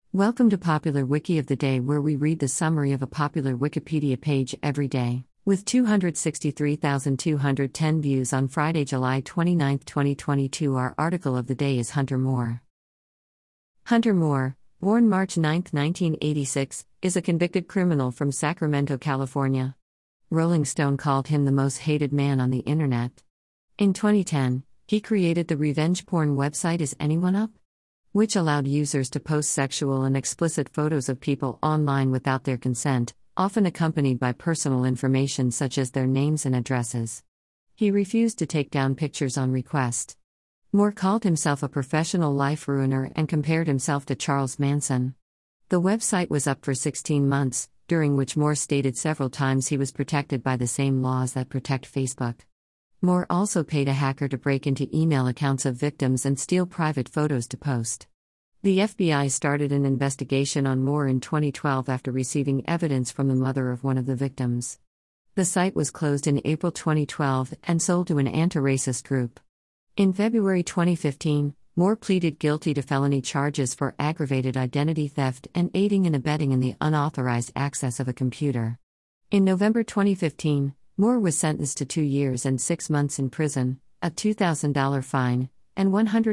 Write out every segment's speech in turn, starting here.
Welcome to Popular Wiki of the Day, where we read the summary of a popular Wikipedia page every day. With 263,210 views on Friday, July 29, 2022, our article of the day is Hunter Moore. Hunter Moore, born March 9, 1986, is a convicted criminal from Sacramento, California. Rolling Stone called him the most hated man on the internet. In 2010, he created the revenge porn website Is Anyone Up?, which allowed users to post sexual and explicit photos of people online without their consent, often accompanied by personal information such as their names and addresses. He refused to take down pictures on request. Moore called himself a professional life ruiner and compared himself to Charles Manson. The website was up for 16 months, during which Moore stated several times he was protected by the same laws that protect Facebook. Moore also paid a hacker to break into email accounts of victims and steal private photos to post. The FBI started an investigation on Moore in 2012 after receiving evidence from the mother of one of the victims. The site was closed in April 2012 and sold to an anti-racist group. In February 2015, Moore pleaded guilty to felony charges for aggravated identity theft and aiding and abetting in the unauthorized access of a computer. In November 2015, Moore was sentenced to 2 years and 6 months in prison, a $2,000 fine, and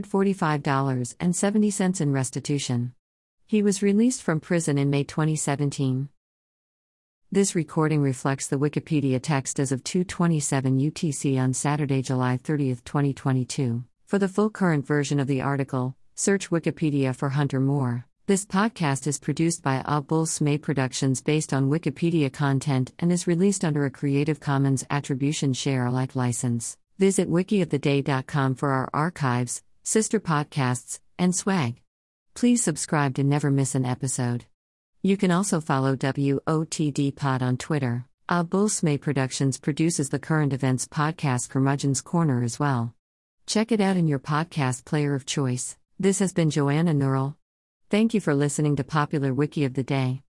$145.70 in restitution. He was released from prison in May 2017. This recording reflects the Wikipedia text as of 2:27 UTC on Saturday, July 30, 2022. For the full current version of the article, search Wikipedia for Hunter Moore. This podcast is produced by Abul Smay Productions based on Wikipedia content and is released under a Creative Commons Attribution Share Alike license. Visit wikioftheday.com for our archives, sister podcasts, and swag. Please subscribe to never miss an episode. You can also follow WOTD Pod on Twitter. Abul Smay Productions produces the current events podcast Curmudgeon's Corner as well. Check it out in your podcast player of choice. This has been Joanna Neural. Thank you for listening to Popular Wiki of the Day.